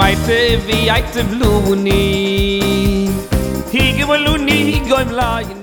weite wie eite bluni. He give a loony, he go im lion.